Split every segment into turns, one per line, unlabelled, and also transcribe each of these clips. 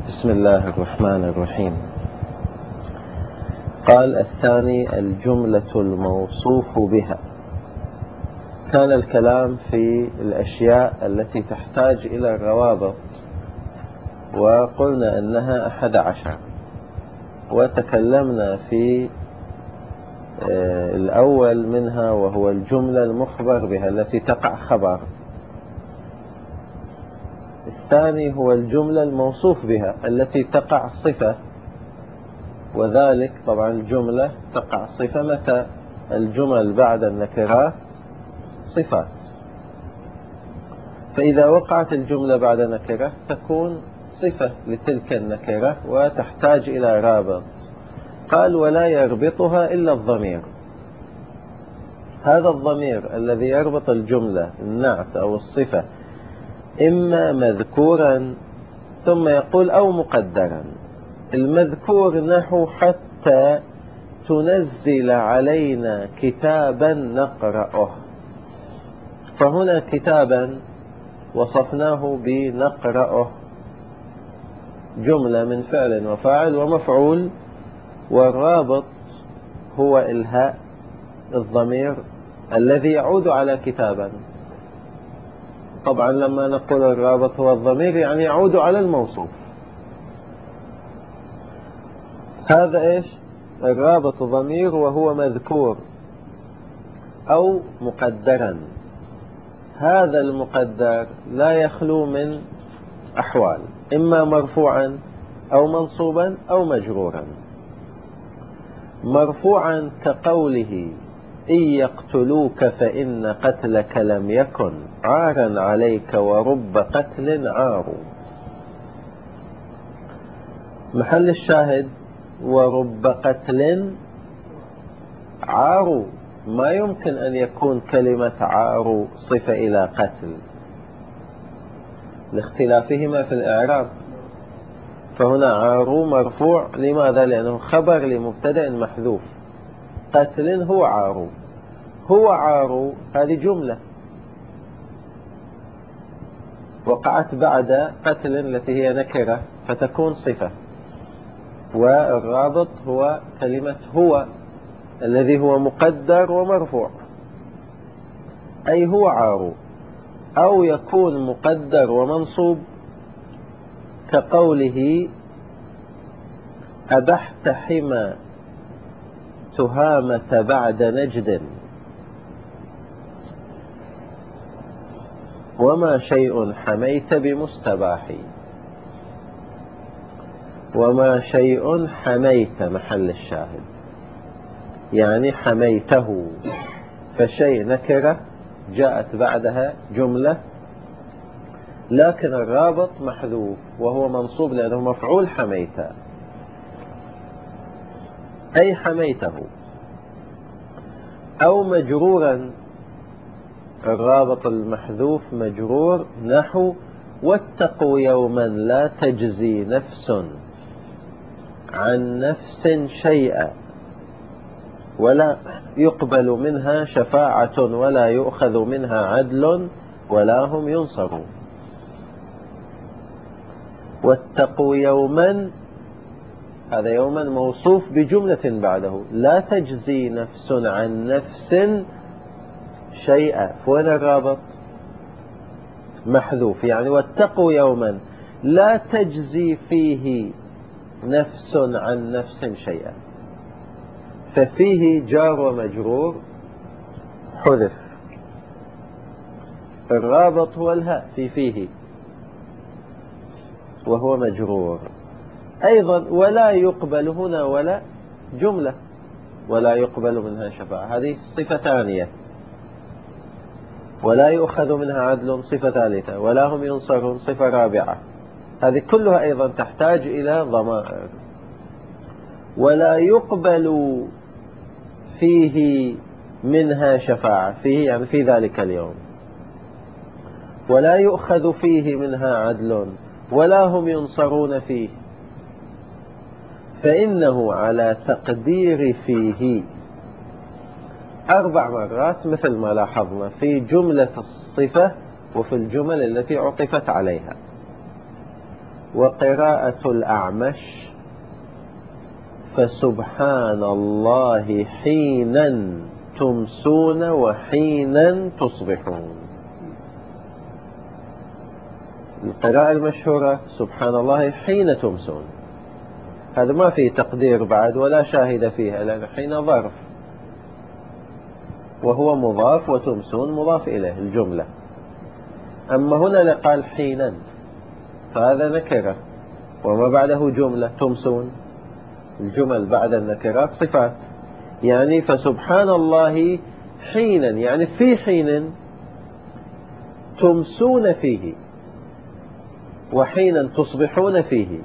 بسم الله الرحمن الرحيم. قال الثاني الجملة الموصوف بها. كان الكلام في الأشياء التي تحتاج إلى الروابط، وقلنا أنها 11، وتكلمنا في الأول منها وهو الجملة المخبر بها التي تقع خبر. الثاني هو الجملة الموصوف بها التي تقع صفة، وذلك طبعا الجملة تقع صفة متى؟ الجمل بعد النكرات صفات، فإذا وقعت الجملة بعد نكرة تكون صفة لتلك النكرة وتحتاج إلى رابط. قال ولا يربطها إلا الضمير. هذا الضمير الذي يربط الجملة النعت أو الصفة إما مذكورا، ثم يقول أو مقدرا. المذكور نحو حتى تنزل علينا كتابا نقرأه، فهنا كتابا وصفناه بنقرأه، جملة من فعل وفاعل ومفعول، والرابط هو الهاء الضمير الذي يعود على كتابا. طبعا لما نقول الرابط هو الضمير يعني يعود على الموصوف. هذا إيش؟ الرابط ضمير وهو مذكور أو مقدرا. هذا المقدر لا يخلو من أحوال، إما مرفوعا أو منصوبا أو مجرورا. مرفوعا كقوله إن يقتلوك فإن قتلك لم يكن عارا عليك ورب قتل عار. محل الشاهد ورب قتل عار، ما يمكن أن يكون كلمة عار صفة إلى قتل لاختلافهما في الإعراب. فهنا عار مرفوع، لماذا؟ لأنه خبر لمبتدأ محذوف. قتل هو عار، هو عار هذه جملة وقعت بعد قتل التي هي نكرة فتكون صفة، والرابط هو كلمة هو الذي هو مقدر ومرفوع، أي هو عار. أو يكون مقدر ومنصوب كقوله أبحت حمى تهامة بعد نجد وما شيء حميت بمستباح. وما شيء حميت محل الشاهد يعني حميته، فشيء نكرة جاءت بعدها جملة، لكن الرابط محذوف وهو منصوب لأنه مفعول حميت، أي حميته. أو مجرورا، الرابط المحذوف مجرور نحو واتقوا يوما لا تجزي نفس عن نفس شيئا ولا يقبل منها شفاعة ولا يؤخذ منها عدل ولا هم ينصرون. واتقوا يوما، هذا يوما موصوف بجملة بعده، لا تجزي نفس عن نفس شيئا، وين الرابط؟ محذوف، يعني واتقوا يوما لا تجزي فيه نفس عن نفس شيئا، ففيه جار ومجرور حذف، الرابط هو الهاء في فيه وهو مجرور. أيضا ولا يقبل هنا ولا جملة ولا يقبل منها شفاعة، هذه صفة ثانية. ولا يؤخذ منها عدل صفة ثالثة، ولا هم ينصرون صفة رابعة. هذه كلها أيضا تحتاج إلى ضمائر. ولا يقبل فيه منها شفاعة، فيه يعني في ذلك اليوم. ولا يؤخذ فيه منها عدل ولا هم ينصرون فيه، فإنه على تقدير فيه 4 مرات مثل ما لاحظنا في جملة الصفة وفي الجمل التي عطفت عليها. وقراءة الأعمش فسبحان الله حينا تمسون وحينا تصبحون. القراءة المشهورة سبحان الله حين تمسون، هذا ما فيه تقدير بعد ولا شاهد فيها، لأن حين ظرف وهو مضاف وتمسون مضاف إليه الجملة. أما هنا لقال حينا فهذا نكرة وما بعده جملة تمسون، الجمل بعد النكرات صفات، يعني فسبحان الله حينا يعني في حين تمسون فيه وحينا تصبحون فيه،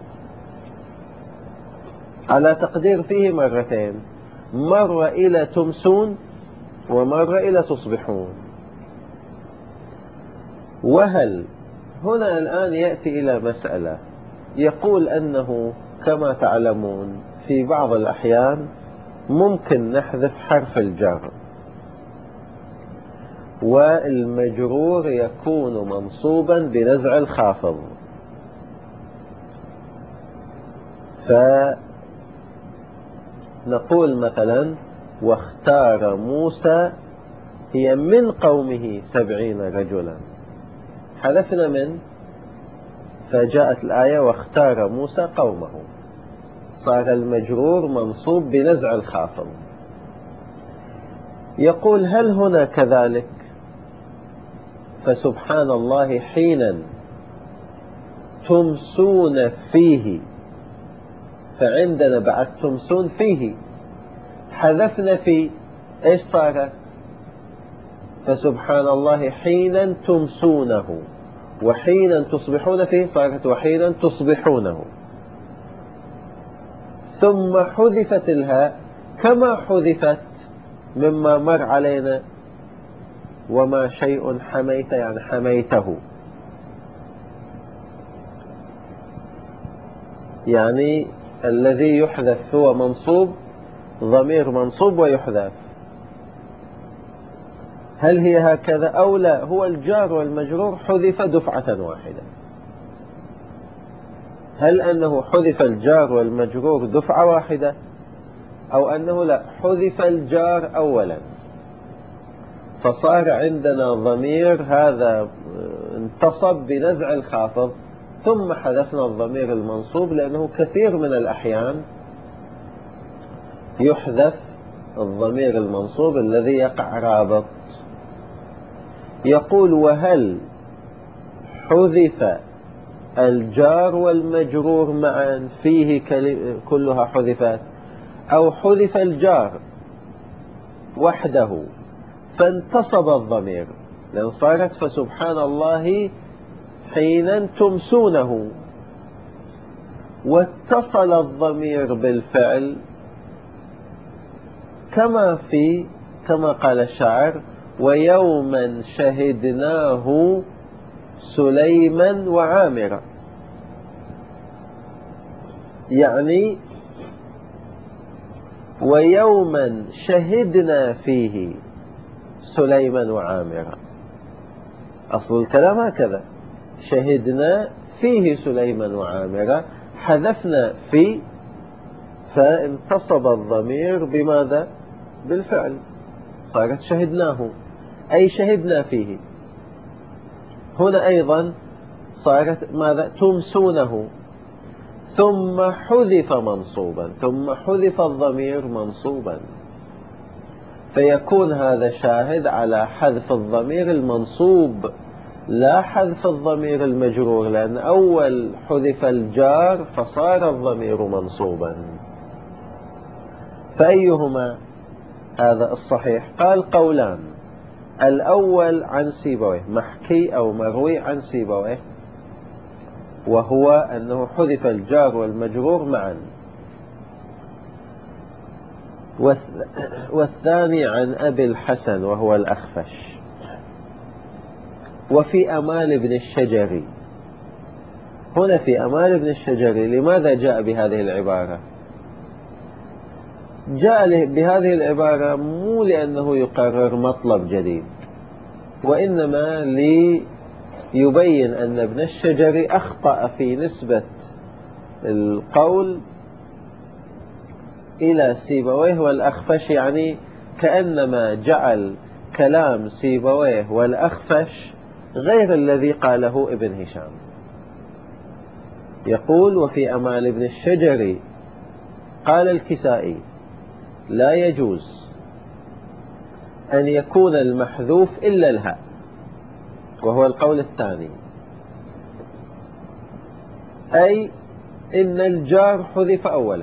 على تقدير فيه مرتين، مرة إلى تمسون ومرة إلى تصبحون. وهل هنا الآن يأتي إلى مسألة، يقول أنه كما تعلمون في بعض الأحيان ممكن نحذف حرف الجر والمجرور يكون منصوبا بنزع الخافض، فنقول مثلا واختار موسى هي من قومه 70 رجلا، حذفنا من فجاءت الآية واختار موسى قومه، صار المجرور منصوب بنزع الخافض. يقول هل هنا كذلك؟ فسبحان الله حينا تمسون فيه، فعندنا بعد تمسون فيه حذفنا فيه، ايش صارت؟ فسبحان الله حينا تمسونه وحينا تصبحون فيه، صارت وحينا تصبحونه. ثم حذفت الهاء كما حذفت مما مر علينا وما شيء حميت يعني حميته، يعني الذي يحذف هو منصوب، ضمير منصوب ويحذف. هل هي هكذا أو لا؟ هو الجار والمجرور حذف دفعة واحدة. هل أنه حذف الجار والمجرور دفعة واحدة أو أنه لا حذف الجار أولا، فصار عندنا ضمير هذا انتصب بنزع الخافض ثم حذفنا الضمير المنصوب، لأنه كثير من الأحيان يحذف الضمير المنصوب الذي يقع رابط. يقول وهل حذف الجار والمجرور معا فيه كلها حذفت، أو حذف الجار وحده فانتصب الضمير، لأن صارت فسبحان الله حينا تمسونه، واتصل الضمير بالفعل كما قال الشاعر ويوما شهدناه سليما وعامرا، يعني ويوما شهدنا فيه سليما وعامرا، أصل الكلام هكذا، شهدنا فيه سليما وعامرا، حذفنا في فانتصب الضمير بماذا؟ بالفعل، صارت شهدناه أي شهدنا فيه. هنا أيضا صارت ماذا؟ تمسونه، ثم حذف منصوبا، ثم حذف الضمير منصوبا، فيكون هذا شاهد على حذف الضمير المنصوب لا حذف الضمير المجرور، لأن أول حذف الجار فصار الضمير منصوبا. فأيهما هذا الصحيح؟ قال قولان، الأول عن سيبويه، محكي أو مروي عن سيبويه، وهو أنه حذف الجار والمجرور معا. والثاني عن أبي الحسن وهو الأخفش. وفي أمال بن الشجري، هنا في أمال بن الشجري لماذا جاء بهذه العبارة؟ جاء بهذه العبارة مو لأنه يقرر مطلب جديد، وإنما ليبين أن ابن الشجري أخطأ في نسبة القول إلى سيبويه والأخفش، يعني كأنما جعل كلام سيبويه والأخفش غير الذي قاله ابن هشام. يقول: وفي أمال ابن الشجري قال الكسائي: لا يجوز أن يكون المحذوف إلا الهاء، وهو القول الثاني، أي إن الجار حذف أولا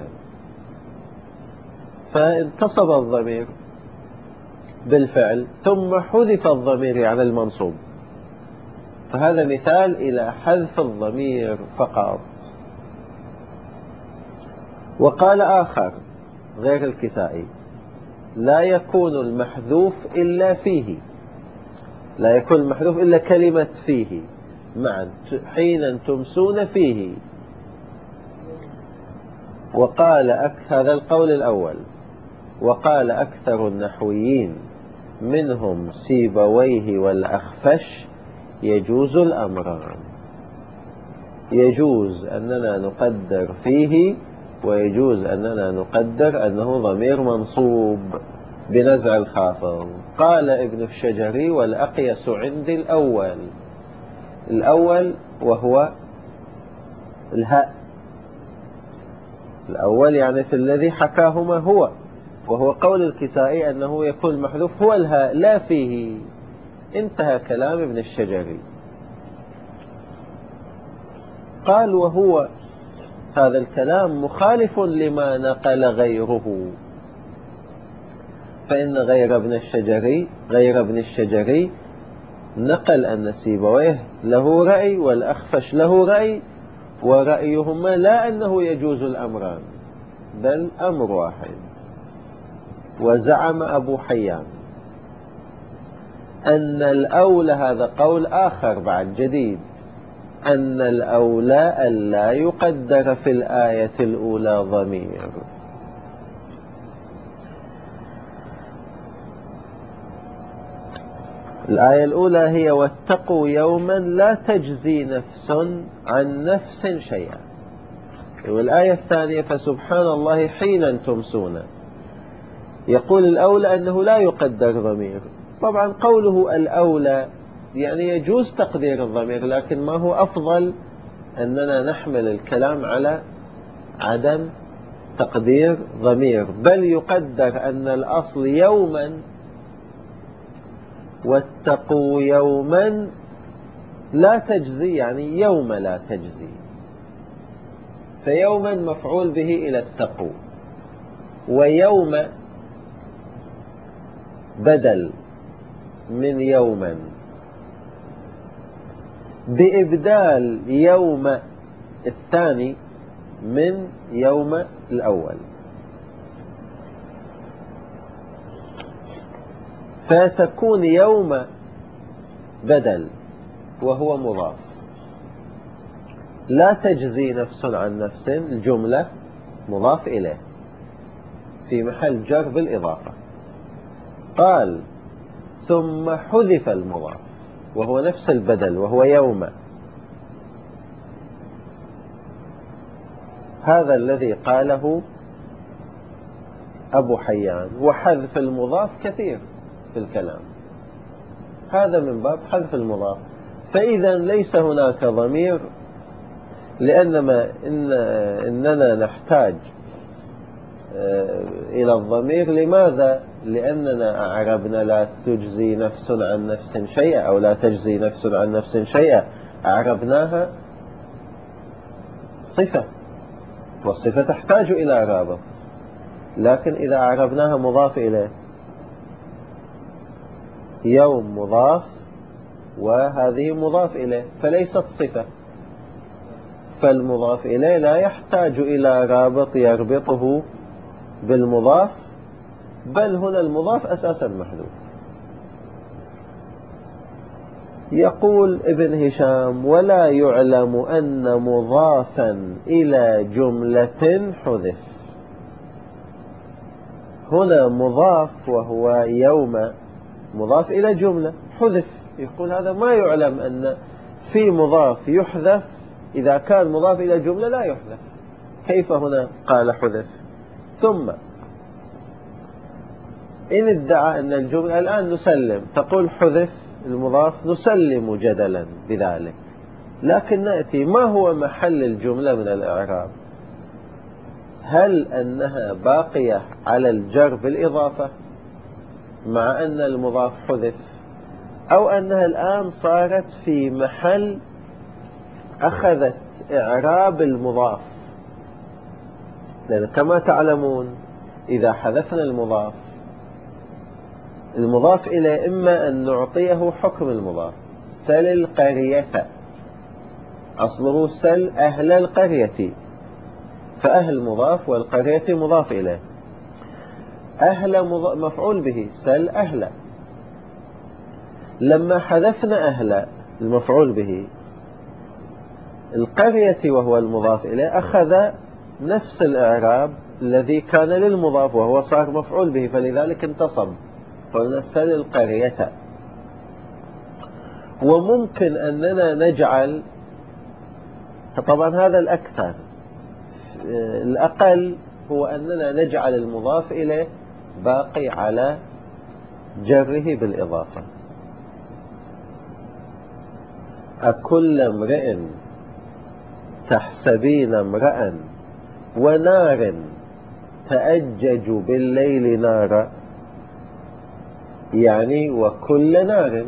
فانتصب الضمير بالفعل ثم حذف الضمير عن المنصوب، فهذا مثال إلى حذف الضمير فقط. وقال آخر غير الكسائي: لا يكون المحذوف إلا فيه، لا يكون المحذوف إلا كلمة فيه معا حين تمسون فيه. وقال هذا القول الأول. وقال أكثر النحويين منهم سيبويه والأخفش: يجوز الأمران، يجوز أننا نقدر فيه، ويجوز أننا نقدر أنه ضمير منصوب بنزع الخافض. قال ابن الشجري: والأقيس عندي الأول وهو الهاء، الأول يعني في الذي حكاهما هو، وهو قول الكسائي أنه يكون المحذوف هو الهاء لا فيه. انتهى كلام ابن الشجري. قال: وهو هذا الكلام مخالف لما نقل غيره، فإن غير ابن الشجري نقل أن سيبويه له رأي والأخفش له رأي، ورأيهما لا أنه يجوز الأمران بل أمر واحد. وزعم أبو حيان أن الأولى، هذا قول آخر بعد جديد، أن الأولى ألا يقدر في الآية الأولى ضمير. الآية الأولى هي: واتقوا يوما لا تجزي نفس عن نفس شيئا. والآية الثانية: فسبحان الله حين تمسون. يقول الأولى أنه لا يقدر ضمير. طبعا قوله الأولى يعني يجوز تقدير الضمير، لكن ما هو أفضل أننا نحمل الكلام على عدم تقدير ضمير، بل يقدر أن الأصل يوما، واتقوا يوما لا تجزي يعني يوم لا تجزي، فيوما مفعول به إلى اتقوا، ويوم بدل من يوما، بإبدال يوم الثاني من يوم الأول، فتكون يوم بدل وهو مضاف. لا تجزي نفس عن نفس، الجملة مضاف إليه في محل جر بالإضافة. قال: ثم حذف المضاف وهو نفس البدل وهو يوم. هذا الذي قاله أبو حيان. وحذف المضاف كثير في الكلام، هذا من باب حذف المضاف. فإذا ليس هناك ضمير، إننا نحتاج إلى الضمير. لماذا؟ لأننا أعربنا لا تجزي نفس عن نفس شيئا أو لا تجزي نفس عن نفس شيئا، أعربناها صفة، والصفة تحتاج إلى رابط. لكن إذا أعربناها مضاف إليه، يوم مضاف وهذه مضاف إليه فليست صفة، فالمضاف إليه لا يحتاج إلى رابط يربطه بالمضاف، بل هنا المضاف أساسا محذوف. يقول ابن هشام: ولا يعلم أن مضافا إلى جملة حذف. هنا مضاف وهو يوم مضاف إلى جملة حذف. يقول هذا ما يعلم أن في مضاف يحذف، إذا كان مضاف إلى جملة لا يحذف. كيف هنا قال حذف؟ ثم إن ادعى أن الجملة الآن نسلم، تقول حذف المضاف، نسلم جدلا بذلك، لكن نأتي ما هو محل الجملة من الإعراب؟ هل أنها باقية على الجر بالإضافة مع أن المضاف حذف، أو أنها الآن صارت في محل أخذت إعراب المضاف؟ لأن كما تعلمون إذا حذفنا المضاف إليه إما أن نعطيه حكم المضاف، سل القرية، أصله سل أهل القرية، فأهل مضاف والقرية مضاف إليه، أهل مفعول به، سل أهل. لما حذفنا أهل المفعول به، القرية وهو المضاف إليه أخذ نفس الإعراب الذي كان للمضاف وهو صار مفعول به، فلذلك انتصب، قلنا سل القرية. وممكن أننا نجعل، طبعا هذا الأكثر، الأقل هو أننا نجعل المضاف إليه باقي على جره بالإضافة. أكل امرئ تحسبين امرأ ونار تأجج بالليل نارا، يعني وكل نار.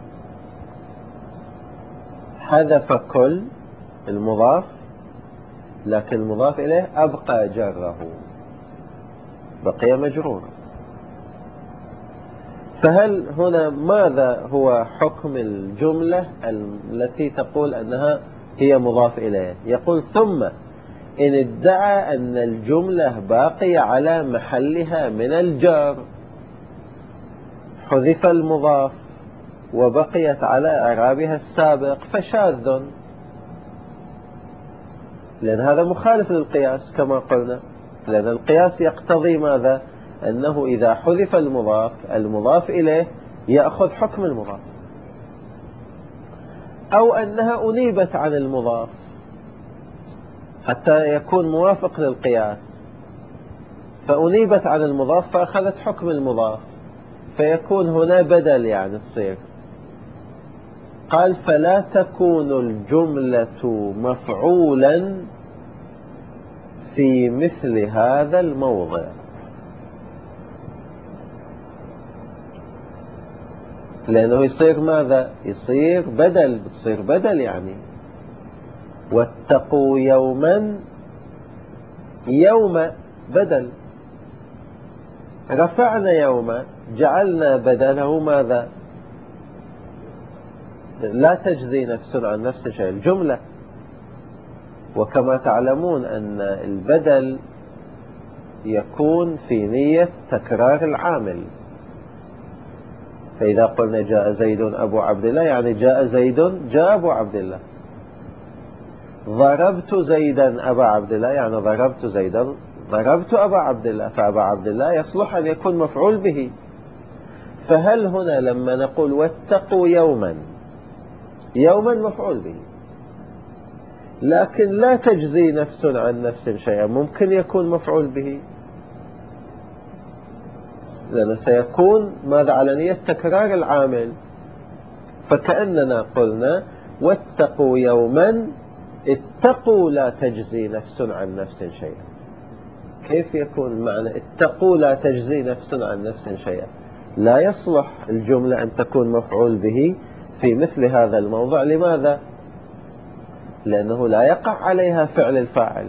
حذف كل المضاف، لكن المضاف إليه أبقى جره، بقي مجرور. فهل هنا ماذا هو حكم الجملة التي تقول أنها هي مضاف إليه؟ يقول ثم إن ادعى أن الجملة باقية على محلها من الجار، حذف المضاف وبقيت على إعرابها السابق، فشاذ، لأن هذا مخالف للقياس كما قلنا، لأن القياس يقتضي ماذا؟ أنه إذا حذف المضاف إليه يأخذ حكم المضاف، أو أنها أنيبت عن المضاف حتى يكون موافق للقياس، فأنيبت عن المضاف فأخذت حكم المضاف، فيكون هنا بدل، يعني تصير. قال فلا تكون الجملة مفعولا في مثل هذا الموضع، لأنه يصير ماذا؟ يصير بدل، يعني واتقوا يوما، يوم بدل، رفعنا يوم جعلنا بدله ماذا؟ لا تجزي نفس عن نفس شيء، الجملة. وكما تعلمون أن البدل يكون في نية تكرار العامل، فإذا قلنا جاء زيد أبو عبد الله، يعني جاء زيد جاء أبو عبد الله. ضربت زيدا أبا عبد الله، يعني ضربت زيدا ضربت أبا عبد الله، فأبا عبد الله يصلح أن يكون مفعول به. فهل هنا لما نقول واتقوا يوما، يوما مفعول به، لكن لا تجزي نفس عن نفس شيئا، ممكن يكون مفعول به، لأنه سيكون ماذا؟ على نية تكرار العامل. فكأننا قلنا واتقوا يوما، اتقوا لا تجزي نفس عن نفس شيئا. كيف يكون معنى اتقوا لا تجزي نفس عن نفس شيئا؟ لا يصلح الجملة أن تكون مفعول به في مثل هذا الموضع. لماذا؟ لأنه لا يقع عليها فعل الفاعل،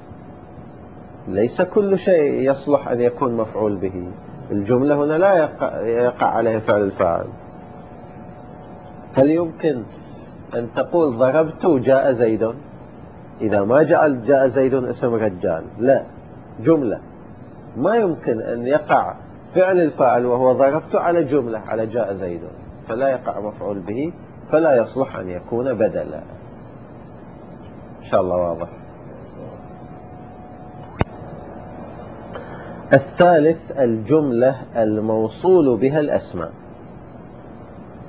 ليس كل شيء يصلح أن يكون مفعول به. الجملة هنا لا يقع عليها فعل الفاعل. هل يمكن أن تقول ضربت جاء زيد؟ إذا ما جاء زيد اسم رجال، لا، جملة، ما يمكن أن يقع فعل الفاعل وهو ضربت على جملة على جاء زيد، فلا يقع مفعول به، فلا يصلح أن يكون بدلا. إن شاء الله واضح. الثالث الجملة الموصول بها الأسماء.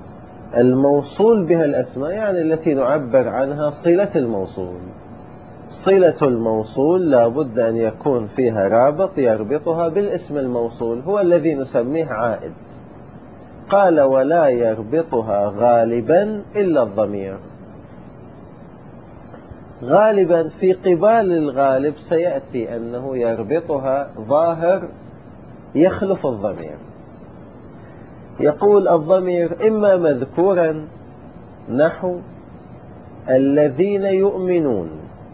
الموصول بها الأسماء يعني التي نعبر عنها صلة الموصول. صلة الموصول لا بد أن يكون فيها رابط يربطها بالاسم الموصول، هو الذي نسميه عائد. قال ولا يربطها غالبا إلا الضمير. غالبا في قبال الغالب سيأتي أنه يربطها ظاهر يخلف الضمير. يقول الضمير إما مذكورا نحو الذين يؤمنون.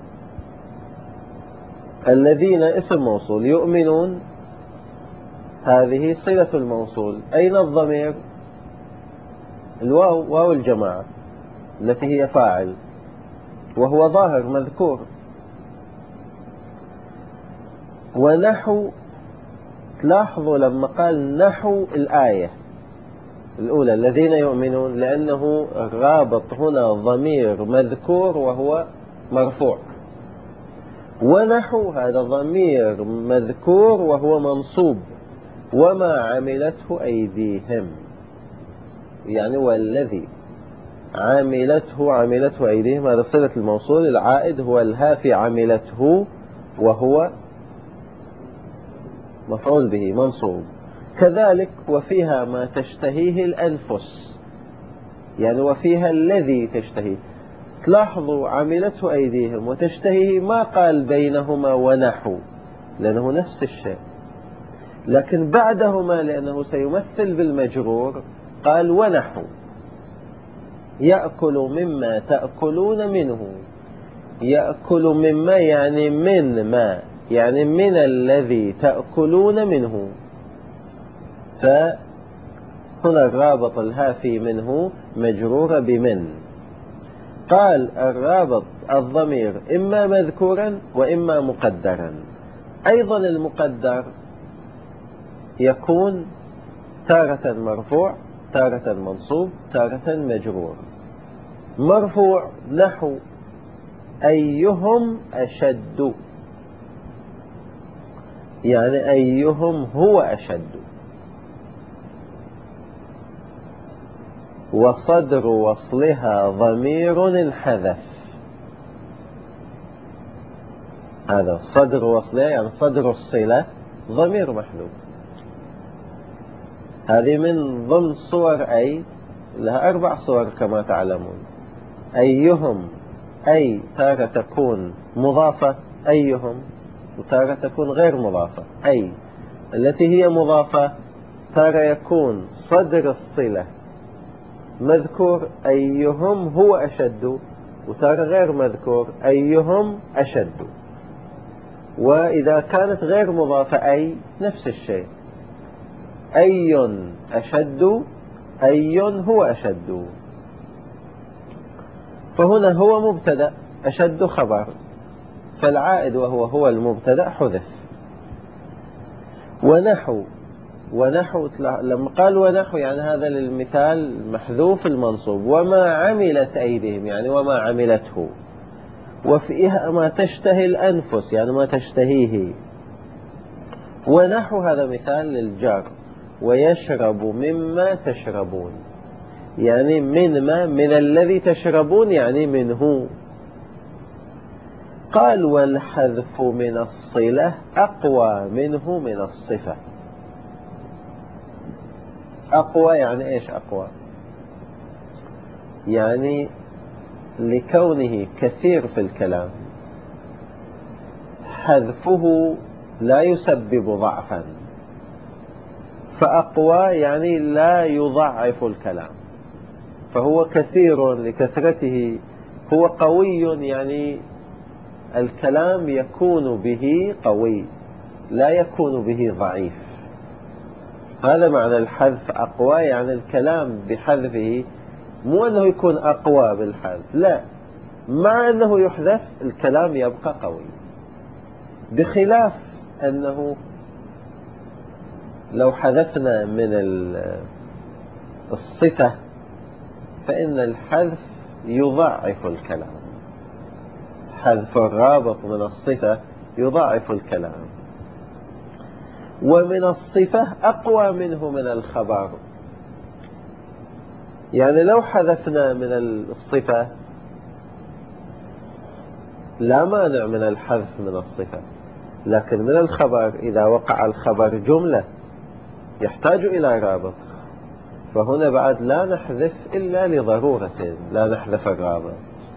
الذين اسم موصول، يؤمنون هذه صلة الموصول. أين الضمير؟ الواو، واو الجماعة التي هي فاعل، وهو ظاهر مذكور. ونحو، تلاحظوا لما قال نحو الآية الأولى الذين يؤمنون، لأنه رابط هنا ضمير مذكور وهو مرفوع. ونحو هذا ضمير مذكور وهو منصوب، وما عملته أيديهم، يعني والذي عملته أيديهم، هذا صلة الموصول. العائد هو الها في عملته وهو مفعول به منصوب. كذلك وفيها ما تشتهيه الأنفس، يعني وفيها الذي تشتهيه. تلاحظوا عملته أيديهم وتشتهيه ما قال بينهما ونحو لأنه نفس الشيء، لكن بعدهما لأنه سيمثل بالمجرور قال ونحو. يأكل مما تأكلون منه. يأكل مما يعني من ما، يعني من الذي تأكلون منه. فهنا الرابط الهافي منه مجرور بمن. قال الرابط الضمير إما مذكورا وإما مقدرا. أيضا المقدر يكون تارة مرفوع، تارة منصوب، تارة مجرور. مرفوع نحو أيهم أشد، يعني أيهم هو أشد. وصدر وصلها ضمير انحذف. هذا صدر وصلها يعني صدر الصلة ضمير محذوف. هذه من ضمن صور أي، لها 4 صور كما تعلمون. أيهم، أي تارة تكون مضافة أيهم، وتارة تكون غير مضافة. أي التي هي مضافة تارة يكون صدر الصلة مذكور أيهم هو أشد، وتارة غير مذكور أيهم أشد. وإذا كانت غير مضافة أي نفس الشيء، أي أشد، أي هو أشد. فهنا هو مبتدأ، أشد خبر، فالعائد وهو المبتدأ حذف. ونحو لما قال ونحو يعني هذا للمثال محذوف المنصوب. وما عملت أيديهم يعني وما عملته. وفيها ما تشتهي الأنفس يعني ما تشتهيه. ونحو هذا مثال للجار. ويشرب مما تشربون، يعني من الذي تشربون يعني منه. قال والحذف من الصلة أقوى منه من الصفة. أقوى يعني إيش أقوى؟ يعني لكونه كثير في الكلام حذفه لا يسبب ضعفا، فأقوى يعني لا يضعف الكلام. فهو كثير لكثرته، هو قوي يعني الكلام يكون به قوي لا يكون به ضعيف. هذا معنى الحذف أقوى، يعني الكلام بحذفه مو أنه يكون أقوى بالحذف، لا، مع أنه يحذف الكلام يبقى قوي. بخلاف أنه لو حذفنا من الصفة فإن الحذف يضعف الكلام. حذف الرابط من الصفة يضعف الكلام. ومن الصفة أقوى منه من الخبر. يعني لو حذفنا من الصفة لا مانع من الحذف من الصفة، لكن من الخبر إذا وقع الخبر جملة يحتاج إلى رابط، فهنا بعد لا نحذف إلا لضرورة، لا نحذف الرابط.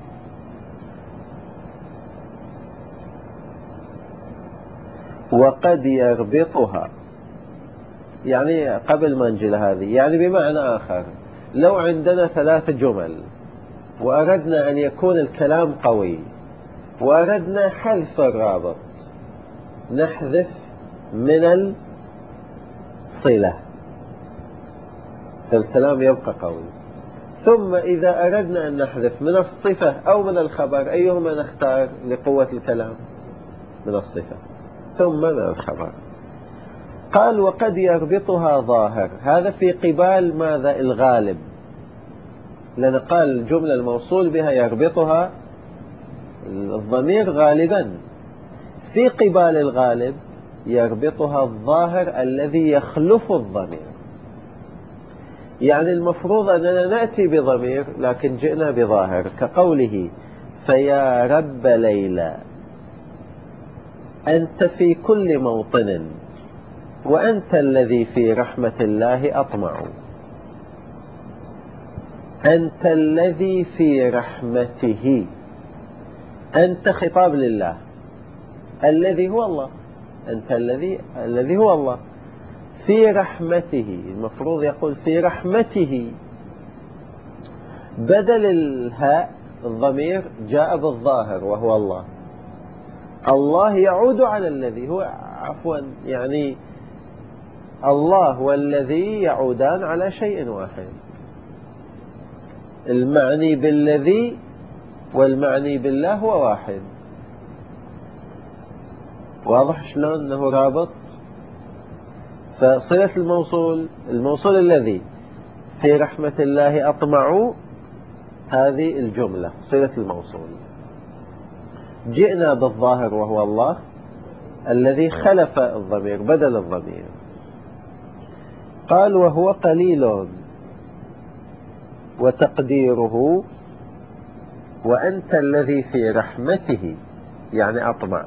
وقد يربطها، يعني قبل ما نجي لهذه، يعني بمعنى آخر لو عندنا 3 جمل وأردنا أن يكون الكلام قوي وأردنا حذف الرابط، نحذف من الصلة فالكلام يبقى قوي. ثم إذا أردنا أن نحذف من الصفة أو من الخبر، أيهما نختار لقوة الكلام؟ من الصفة ثم من الخبر. قال وقد يربطها ظاهر، هذا في قبال ماذا؟ الغالب، لأن قال الجملة الموصول بها يربطها الضمير غالبا. في قبال الغالب يربطها الظاهر الذي يخلف الضمير، يعني المفروض أننا نأتي بضمير لكن جئنا بظاهر، كقوله فيا رب ليلى أنت في كل موطن وأنت الذي في رحمة الله أطمع. أنت الذي في رحمته، أنت خطاب لله، الذي هو الله، أنت الذي هو الله في رحمته، المفروض يقول في رحمته، بدل الهاء الضمير جاء بالظاهر وهو الله. الله يعود على الذي هو، عفوا يعني الله والذي يعودان على شيء واحد، المعني بالذي والمعني بالله هو واحد. واضح شلون انه رابط؟ فصلة الموصول الذي في رحمة الله أطمع، هذه الجملة صلة الموصول. جئنا بالظاهر وهو الله الذي خلف الضمير بدل الضمير. قال وهو قليل، وتقديره وأنت الذي في رحمته يعني أطمع.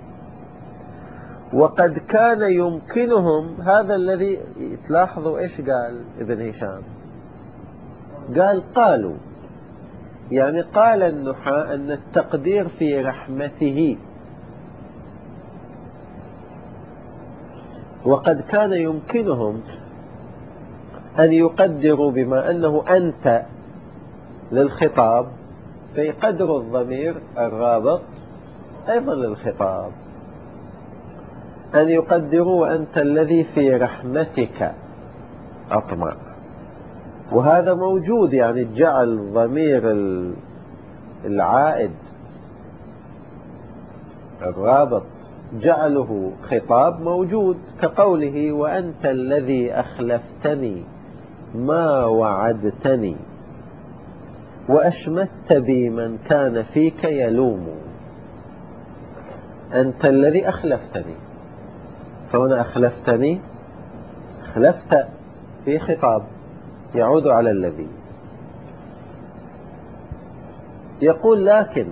وقد كان يمكنهم، هذا الذي تلاحظوا إيش قال ابن هشام؟ قالوا، يعني قال النحاة أن التقدير في رحمته. وقد كان يمكنهم أن يقدروا بما أنه أنت للخطاب فيقدروا الضمير الرابط أيضا للخطاب، أن يقدروا أنت الذي في رحمتك أطمع. وهذا موجود، يعني جعل ضمير العائد الرابط جعله خطاب موجود، كقوله وأنت الذي أخلفتني ما وعدتني وأشمت بي من كان فيك يلوم. أنت الذي أخلفتني، فهنا أخلفتني، أخلفت في خطاب يعود على الذي. يقول لكن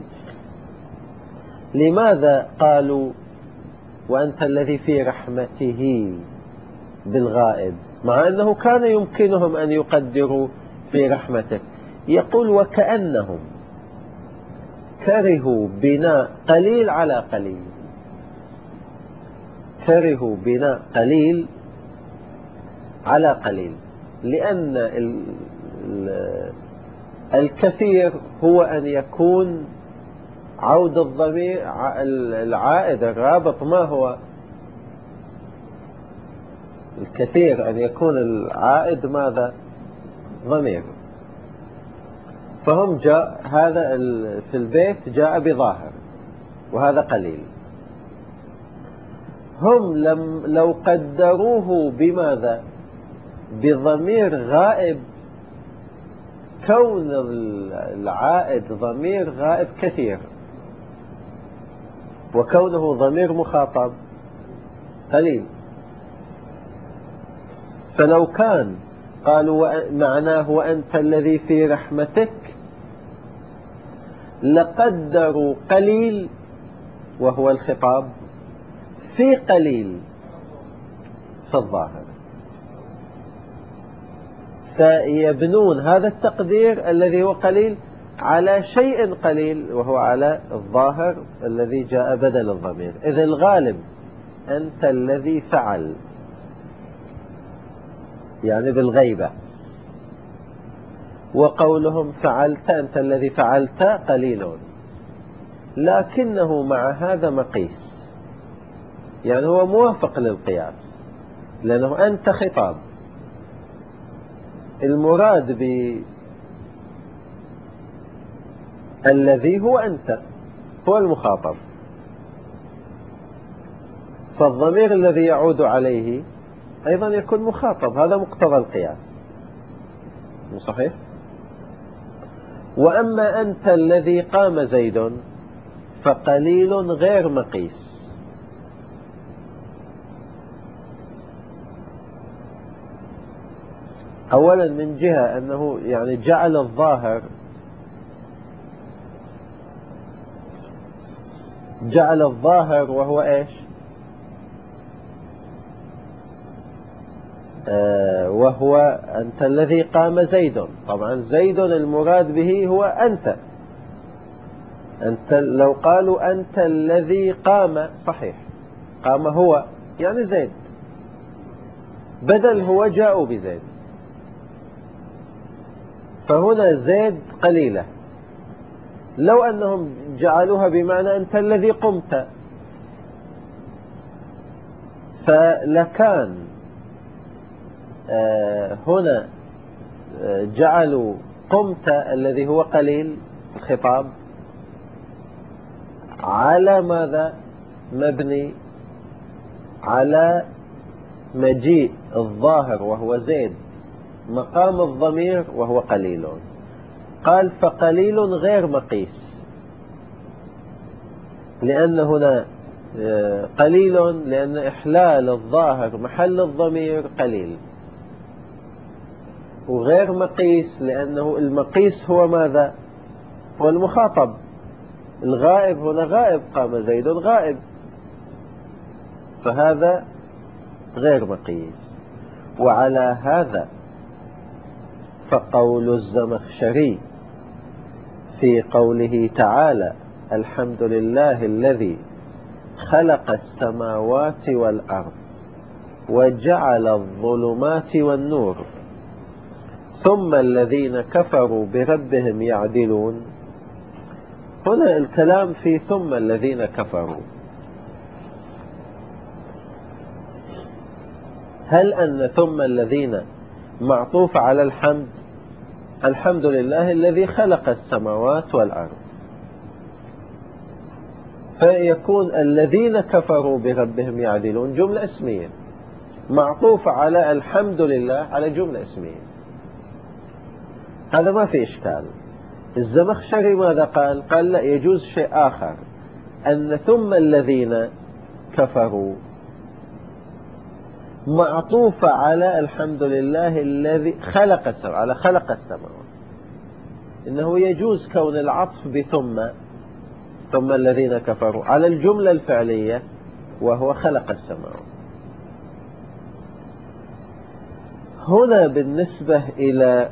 لماذا قالوا وأنت الذي في رحمته بالغائب مع أنه كان يمكنهم أن يقدروا في رحمته؟ يقول وكأنهم كرهوا بناء قليل على قليل، كرهوا بناء قليل على قليل، لأن الكثير هو أن يكون عود الضمير العائد الرابط. ما هو الكثير؟ أن يكون العائد ماذا؟ ضمير. فهم جاء هذا في البيت جاء بظاهر وهذا قليل. هم لو قدروه بماذا؟ بضمير غائب، كون العائد ضمير غائب كثير وكونه ضمير مخاطب قليل. فلو كان قالوا معناه وأنت الذي في رحمتك، لقدروا قليل وهو الخطاب في قليل في الظاهر، فيبنون هذا التقدير الذي هو قليل على شيء قليل وهو على الظاهر الذي جاء بدل الضمير. إذ الغالب أنت الذي فعل، يعني بالغيبة، وقولهم فعلت أنت الذي فعلت قليل، لكنه مع هذا مقيس، يعني هو موافق للقياس، لأنه أنت خطاب، المراد بالذي هو أنت، هو المخاطب، فالضمير الذي يعود عليه أيضا يكون مخاطب، هذا مقتضى القياس، صحيح؟ وأما أنت الذي قام زيد فقليل غير مقيس، أولا من جهة أنه يعني جعل الظاهر وهو إيش؟ وهو أنت الذي قام زيد، طبعا زيد المراد به هو أنت لو قالوا أنت الذي قام صحيح، قام هو يعني زيد، بدل هو جاءوا بزيد، فهنا زيد قليلة. لو أنهم جعلوها بمعنى أنت الذي قمت فلكان هنا جعلوا قمت الذي هو قليل الخطاب على ماذا؟ مبني على مجيء الظاهر وهو زيد مقام الضمير وهو قليل، قال فقليل غير مقيس، لأن هنا قليل لأن إحلال الظاهر محل الضمير قليل، وغير مقيس لأنه المقيس هو ماذا؟ هو المخاطب، الغائب هنا غائب، قام زيد غائب، فهذا غير مقيس. وعلى هذا فقول الزمخشري في قوله تعالى الحمد لله الذي خلق السماوات والأرض وجعل الظلمات والنور ثم الذين كفروا بربهم يعدلون، هنا الكلام في ثم الذين كفروا، هل أن ثم الذين معطوف على الحمد لله الذي خلق السماوات والأرض، فيكون الذين كفروا بربهم يعدلون جملة اسمية معطوفة على الحمد لله على جملة اسمية، هذا ما في إشكال. الزمخشري ماذا قال؟ قال لا، يجوز شيء آخر، أن ثم الذين كفروا معطوفة على الحمد لله الذي خلق السماوات، إنه يجوز كون العطف ثم الذين كفروا على الجملة الفعلية وهو خلق السماوات. هنا بالنسبة إلى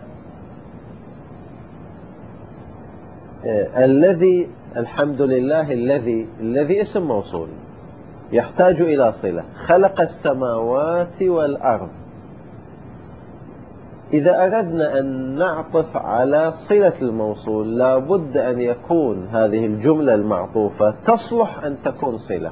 الحمد لله الذي اسم موصول يحتاج إلى صلة، خلق السماوات والأرض، إذا أردنا أن نعطف على صلة الموصول لابد أن يكون هذه الجملة المعطوفة تصلح أن تكون صلة،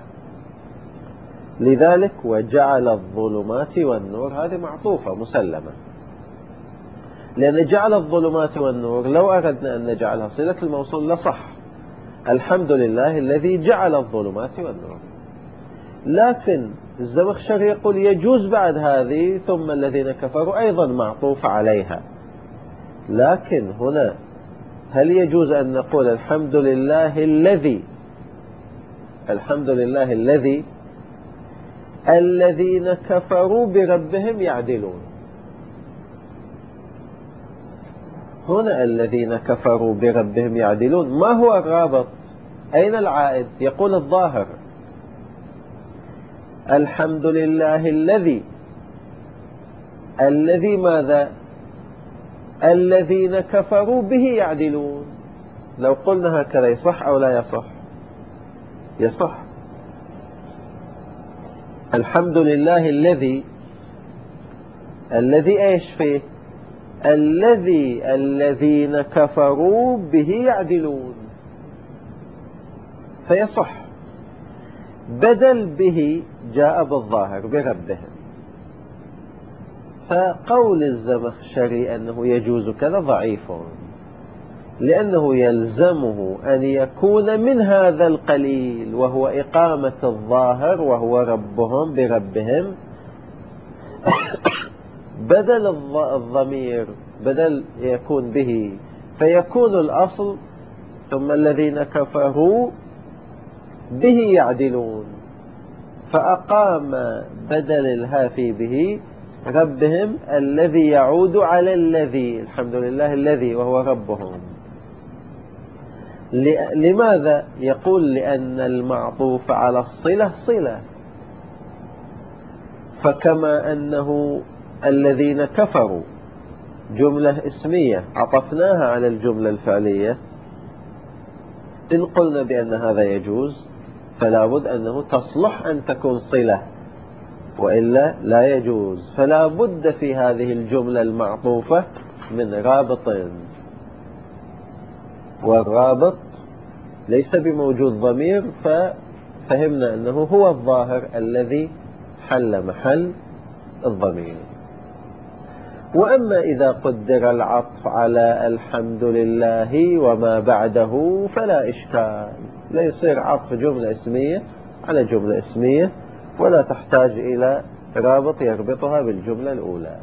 لذلك وجعل الظلمات والنور هذه معطوفة مسلمة، لأن جعل الظلمات والنور لو أردنا أن نجعلها صلة الموصول لصح، الحمد لله الذي جعل الظلمات والنور، لكن الزمخشري يقول يجوز بعد هذه ثم الذين كفروا أيضا معطوف عليها، لكن هنا هل يجوز أن نقول الحمد لله الذي الذين كفروا بربهم يعدلون؟ هنا الذين كفروا بربهم يعدلون، ما هو الرابط؟ أين العائد؟ يقول الظاهر الحمد لله الذي ماذا؟ الذين كفروا به يعدلون. لو قلنا هكذا يصح أو لا يصح؟ يصح. الحمد لله الذي ايش فيه؟ الذين كفروا به يعدلون، فيصح. بدل به جاء بالظاهر بربهم، فقول الزمخشري أنه يجوز كذا ضعيف، لأنه يلزمه أن يكون من هذا القليل، وهو إقامة الظاهر وهو ربهم بربهم، بدل الضمير، بدل يكون به، فيكون الأصل ثم الذين كفروا به يعدلون، فأقام بدل الهافي به ربهم الذي يعود على الذي، الحمد لله الذي وهو ربهم. لماذا؟ يقول لأن المعطوف على الصلة صلة، فكما أنه الذين كفروا جملة اسمية عطفناها على الجملة الفعلية، إن قلنا بأن هذا يجوز فلا بد أنه تصلح أن تكون صلة، وإلا لا يجوز. فلا بد في هذه الجملة المعطوفة من رابط، والرابط ليس بموجود ضمير، ففهمنا أنه هو الظاهر الذي حل محل الضمير. وأما إذا قدر العطف على الحمد لله وما بعده فلا إشكال، لا يصير عطف جملة اسمية على جملة اسمية، ولا تحتاج إلى رابط يربطها بالجملة الأولى.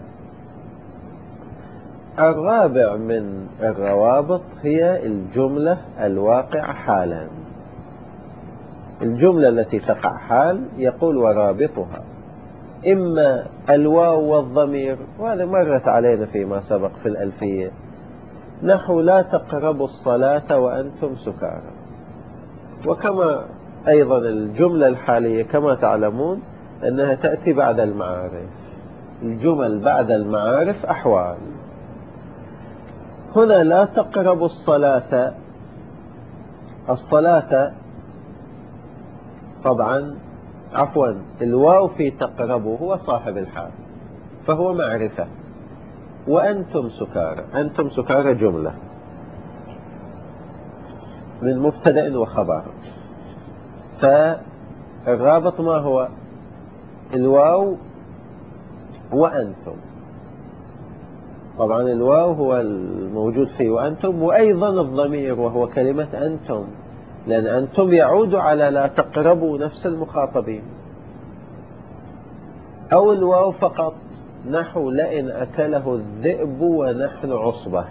الرابع من الروابط هي الجملة الواقعة حالا. الجملة التي تقع حال يقول ورابطها إما الواو والضمير، وهذا مرت علينا فيما سبق في الألفية، نحو لا تقربوا الصلاة وأنتم سكارى. وكما أيضا الجملة الحالية كما تعلمون أنها تأتي بعد المعارف، الجمل بعد المعارف أحوال. هنا لا تقربوا الصلاة، الصلاة طبعا عفوا الواو في تقربوا هو صاحب الحال فهو معرفة، وأنتم سكارى، أنتم سكارى جملة من مبتدأ وخبر، فالرابط ما هو؟ الواو وأنتم. طبعا الواو هو الموجود فيه وأنتم، وأيضا الضمير وهو كلمة أنتم، لأن أنتم يعود على لا تقربوا نفس المخاطبين. أو الواو فقط نحو لئن أكله الذئب ونحن عصبة.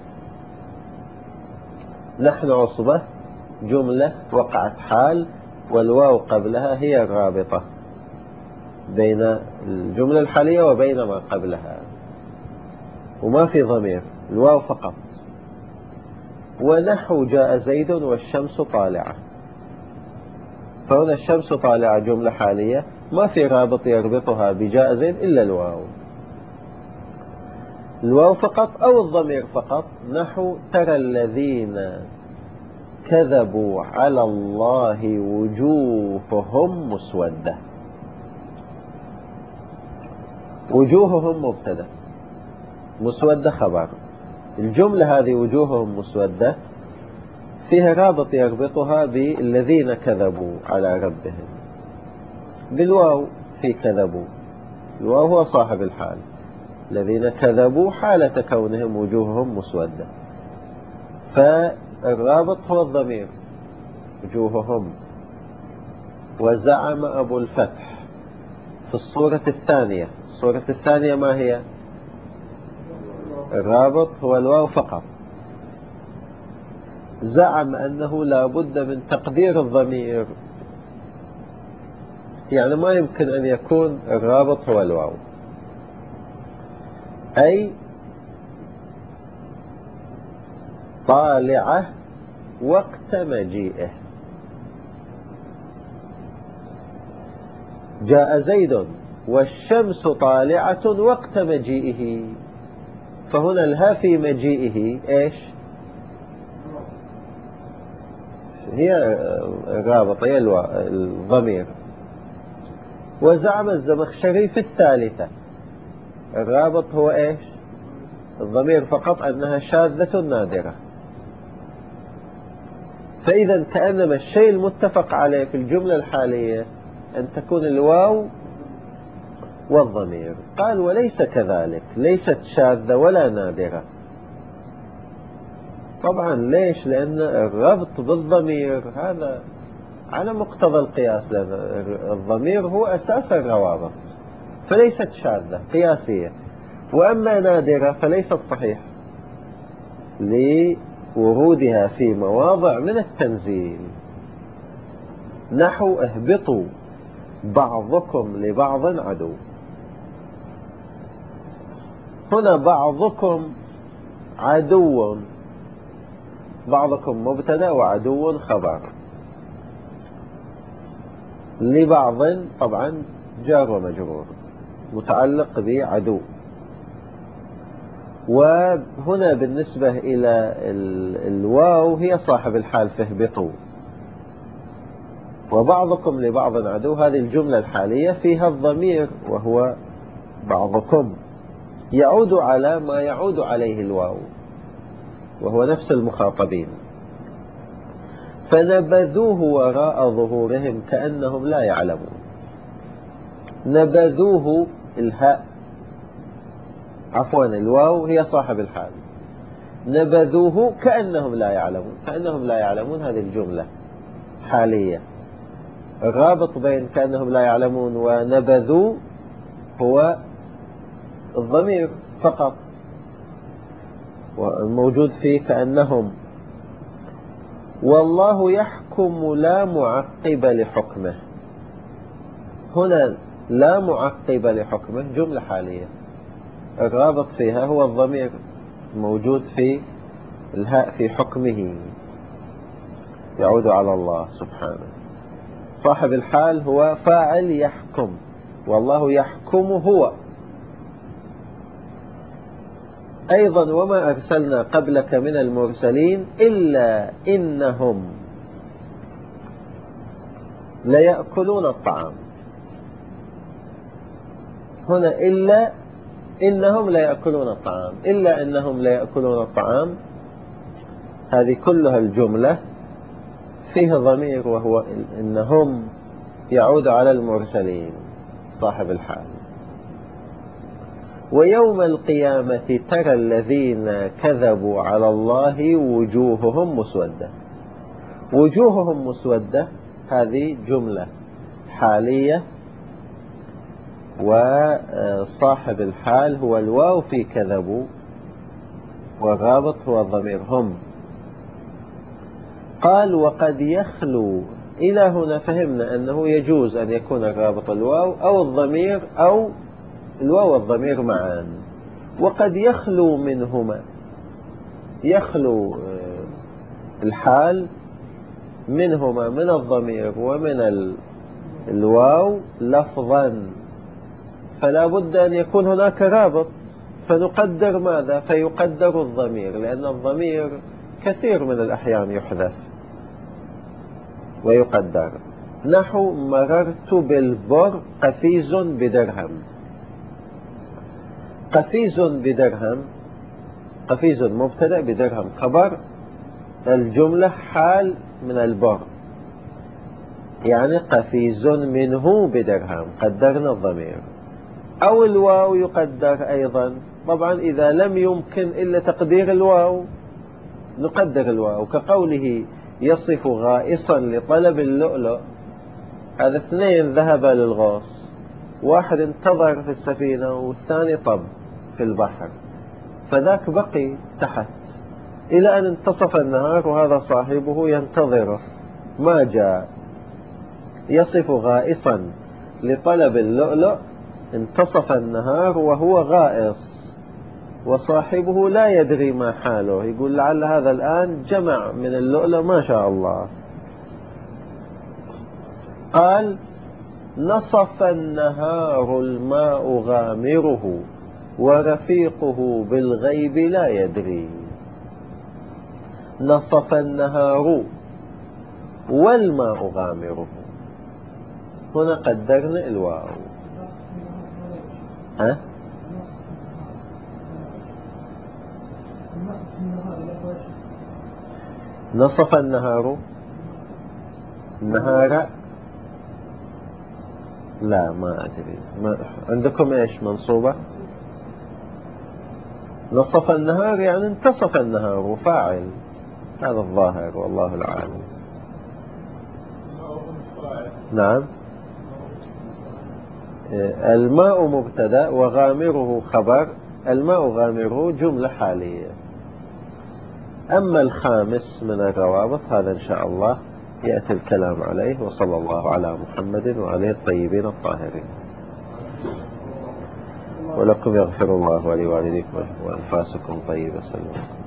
نحن عصبة جملة وقعت حال، والواو قبلها هي الرابطة بين الجملة الحالية وبين ما قبلها، وما في ضمير، الواو فقط. ونحو جاء زيد والشمس طالعة، فهنا الشمس طالعة جملة حالية ما في رابط يربطها بجاء زيد إلا الواو، الواو فقط أو الضمير فقط. نحو ترى الذين كذبوا على الله وجوههم مسودة، وجوههم مبتدأ، مسودة خبر. الجملة هذه وجوههم مسودة فيها رابط يربطها بالذين كذبوا على ربهم بالواو في كذبوا، الواو هو صاحب الحال، الذين كذبوا حالة كونهم وجوههم مسودة، فالرابط هو الضمير وجوههم. وزعم أبو الفتح في الصورة الثانية، الصورة الثانية ما هي؟ الرابط هو الواو فقط. زعم أنه لا بد من تقدير الضمير، يعني ما يمكن أن يكون الرابط هو الواو، أي طالعة وقت مجيئه. جاء زيد والشمس طالعة وقت مجيئه، فهنا الها في مجيئه إيش؟ هي الرابطة، هي الضمير. وزعم الزمخشري في الثالثة الرابط هو إيش؟ الضمير فقط، أنها شاذة نادرة. فإذا كأنما الشيء المتفق عليه في الجملة الحالية أن تكون الواو والضمير. قال وليس كذلك، ليست شاذة ولا نادرة. طبعا ليش؟ لأن الربط بالضمير هذا على مقتضى القياس، لأن الضمير هو أساس الروابط، فليست شاذة قياسية. وأما نادرة فليست صحيحة لورودها في مواضع من التنزيل، نحو اهبطوا بعضكم لبعض عدو. هنا بعضكم عدو، بعضكم مبتدأ وعدو خبر، لبعض طبعا جار ومجرور متعلق بعدو. وهنا بالنسبة إلى الواو هي صاحب الحال فاهبطوا، وبعضكم لبعض عدو هذه الجملة الحالية فيها الضمير وهو بعضكم يعود على ما يعود عليه الواو وهو نفس المخاطبين. فنبذوه وراء ظهورهم كأنهم لا يعلمون. نبذوه الهاء، عفوا الواو هي صاحب الحال. نبذوه كأنهم لا يعلمون، كأنهم لا يعلمون هذه الجملة حالية. الرابط بين كأنهم لا يعلمون ونبذوا هو الضمير فقط، والموجود فيه كأنهم. والله يحكم لا معقب لحكمه. هنا لا معقب لحكمه جملة حالية، الرابط فيها هو الضمير موجود في الهاء في حكمه، يعود على الله سبحانه. صاحب الحال هو فاعل يحكم، والله يحكم هو. أيضا وما أرسلنا قبلك من المرسلين إلا إنهم ليأكلون الطعام. هنا إلا إنهم ليأكلون الطعام، إلا إنهم ليأكلون الطعام، هذه كلها الجملة فيه ضمير وهو إنهم يعود على المرسلين صاحب الحال. ويوم القيامة ترى الذين كذبوا على الله وجوههم مسودة. وجوههم مسودة هذه جملة حالية، وصاحب الحال هو الواو في كذبوا، والرابط هو الضمير هم. قال وقد يخلو، إلى هنا فهمنا أنه يجوز أن يكون الرابط الواو أو الضمير أو الواو والضمير معا. وقد يخلو منهما، يخلو الحال منهما من الضمير ومن الواو لفظا، فلا بد أن يكون هناك رابط، فنقدر ماذا؟ فيقدر الضمير، لأن الضمير كثير من الأحيان يحذف ويقدر. نحو مررت بالبر قفيز بدرهم. قفيز بدرهم، قفيز مبتدأ بدرهم خبر، الجملة حال من البر، يعني قفيز منه بدرهم، قدرنا الضمير. أو الواو يقدر أيضا، طبعا إذا لم يمكن إلا تقدير الواو نقدر الواو، كقوله يصف غائصا لطلب اللؤلؤ. هذا اثنين ذهب للغوص، واحد انتظر في السفينة والثاني طب في البحر، فذاك بقي تحت إلى أن انتصف النهار وهذا صاحبه ينتظره ما جاء. يصف غائصا لطلب اللؤلؤ، انتصف النهار وهو غائص، وصاحبه لا يدري ما حاله، يقول لعل هذا الآن جمع من اللؤلؤ ما شاء الله. قال نصف النهار الماء غامره ورفيقه بالغيب لا يدري. نصف النهار والماء غامره، هنا قدرنا الواو. ها؟ نصف النهار، النهار لا ما أدري، ما عندكم إيش منصوبة؟ نصف النهار يعني انتصف النهار وفاعل، هذا الظاهر والله العالم. نعم. الماء مبتدأ وغامره خبر، الماء غامره جملة حالية. أما الخامس من الروابط هذا إن شاء الله يأتي الكلام عليه. وصلى الله على محمد وعليه الطيبين الطاهرين. ولكم يغفر الله ولوالديكم وأنفاسكم طيبة. سلام.